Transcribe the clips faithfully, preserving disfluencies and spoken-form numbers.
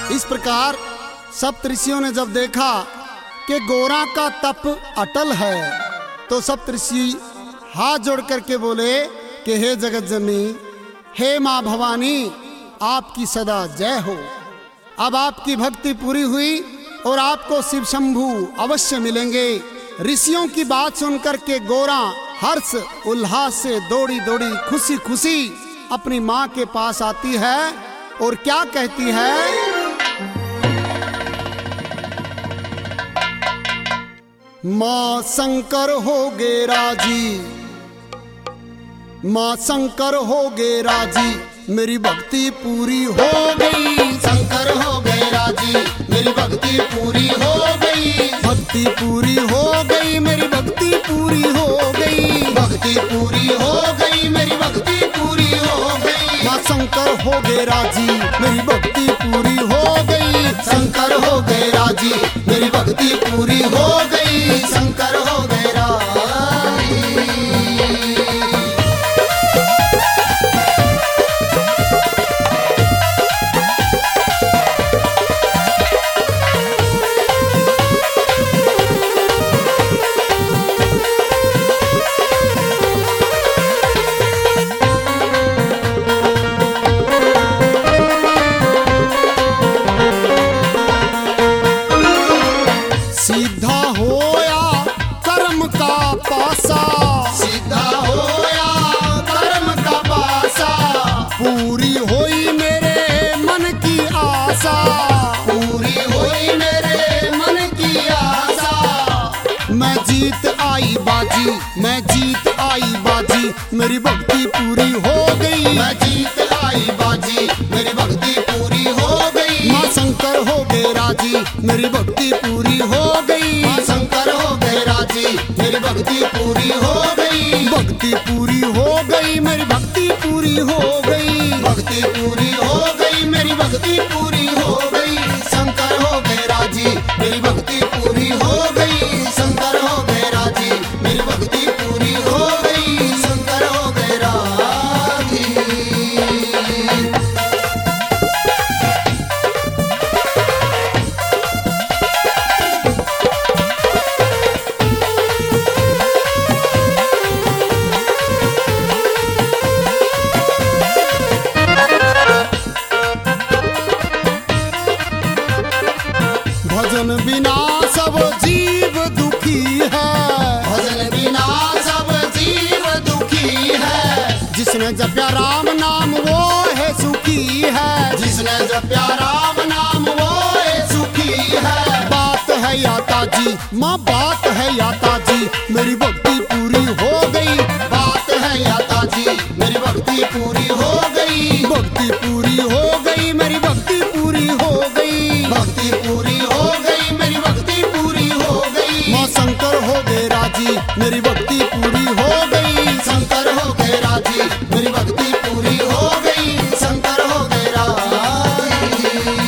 इस प्रकार सप्तऋषियों ने जब देखा कि गोरा का तप अटल है तो सप्तऋषि हाथ जोड़ करके बोले कि हे जगत जननी, हे माँ भवानी, आपकी सदा जय हो। अब आपकी भक्ति पूरी हुई और आपको शिव शंभू अवश्य मिलेंगे। ऋषियों की बात सुनकर के गोरा हर्ष उल्लास से दौड़ी दौड़ी खुशी खुशी अपनी माँ के पास आती है और क्या कहती है? माँ शंकर हो गे राजी, माँ शंकर हो गे राजी, मेरी भक्ति पूरी हो गई। शंकर हो गए राजी, मेरी भक्ति पूरी हो गई। भक्ति पूरी हो गई, मेरी भक्ति पूरी हो गई। भक्ति पूरी हो गई, मेरी भक्ति पूरी हो गई। माँ शंकर हो गए राजी, मेरी भक्ति पूरी हो गई। शंकर हो गए राजी, मेरी भक्ति पूरी हो गई। शंकर हो गए राजी। सीधा होया कर्म का पासा, सीधा होया कर्म का पासा। पूरी होई मेरे मन की आशा। पूरी हुई मेरे मन की आशा। मैं जीत आई बाजी, मैं जीत आई बाजी, मेरी भक्ति पूरी हो गई। मैं जीत आई बाजी, मेरी भक्ति पूरी हो गई। माँ शंकर हो गए राजी, मेरी भक्ति पूरी हो गई। माँ शंकर हो गए राजी, मेरी भक्ति पूरी हो गई। भक्ति पूरी हो गई, मेरी भक्ति पूरी हो गई। भक्ति पूरी हो गई, मेरी भक्ति पूरी हो गई। शंकर हो गए राजी, मेरी भक्ति पूरी हो गई। शंकर हो गए राजी, मेरी भक्ति पूरी हो गई। शंकर हो गए राजी। भजन बिना सब जीव दुखी है। भजन बिना सब जीव दुखी है। जिसने जपया राम नाम वो है सुखी है। जिसने जपया राम नाम वो है सुखी है। बात है याता जी, माँ बात है याता जी, मेरी भक्ति पूरी हो गई। बात है याता जी, मेरी भक्ति पूरी हो गई। भक्ति पूरी हो गई, मेरी भक्ति पूरी हो गई। भक्ति पूरी हो गई, मेरी भक्ति पूरी हो गई। माँ शंकर हो गए राजी, मेरी भक्ति पूरी हो गई। शंकर हो गए राजी, मेरी भक्ति पूरी हो गई। शंकर हो गए राजी।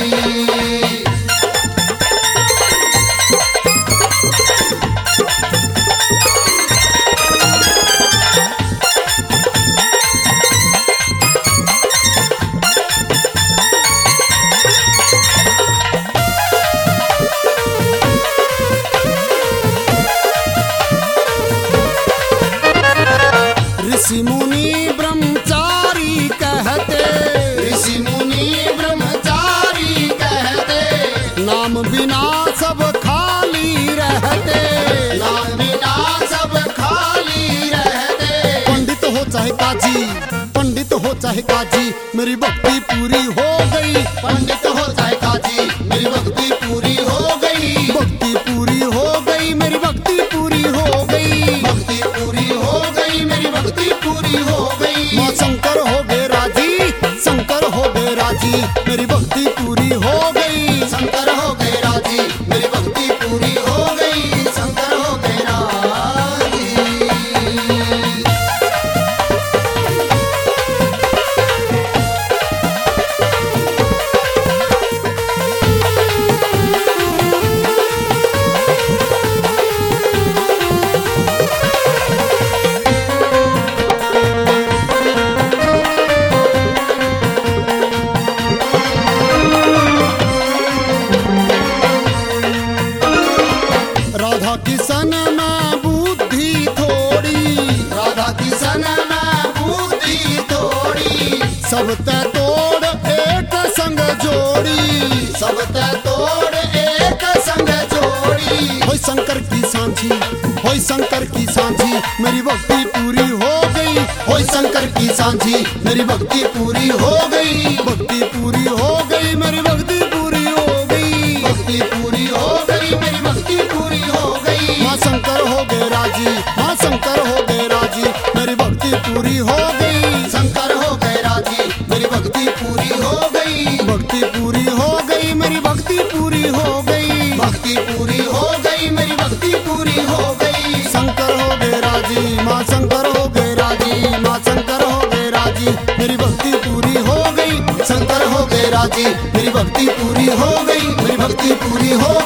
ऋषि मुनि ब्रह्मचारी कहते, ऋषि मुनि ब्रह्मचारी कहते, नाम बिना सब खाली रहते। नाम बिना सब खाली रहते। पंडित हो चाहे काजी, पंडित हो चाहे काजी, मेरी भक्ति पूरी हो गई। पंडित हो चाहे काजी, मेरी भक्ति पूरी हो गई। भक्ति पूरी हो गई, मेरी भक्ति पूरी हो गई। भक्ति पूरी हो गई, मेरी भक्ति पूरी हो गई। माँ शंकर हो गए राजी, शंकर हो गए राजी, मेरी भक्ति पूरी हो गई। शंकर हो गए राजी, मेरी भक्ति पूरी हो गई। शंकर हो गए राजी। जोड़ी, सब ते तोड़ एक संग जोड़ी। होय शंकर की सांझी, होय शंकर की सांझी, मेरी भक्ति पूरी हो गई। होय शंकर की सांझी मेरी भक्ति पूरी हो गई। भक्ति पूरी हो गई, मेरी भक्ति पूरी हो गई। भक्ति पूरी हो गई मेरी भक्ति पूरी हो गई। माँ शंकर हो गए राजी, माँ शंकर हो गए राजी, मेरी भक्ति पूरी हो गई। शंकर हो गए राजी मेरी भक्ति पूरी हो गई। भक्ति पूरी हो गई, मेरी भक्ति पूरी हो गई। भक्ति पूरी हो गई मेरी भक्ति पूरी हो गई। शंकर हो गए राजी, माँ शंकर हो गए राजी, माँ शंकर हो गए राजी, मेरी भक्ति पूरी हो गई। शंकर हो गए राजी मेरी भक्ति पूरी हो गई। मेरी भक्ति पूरी हो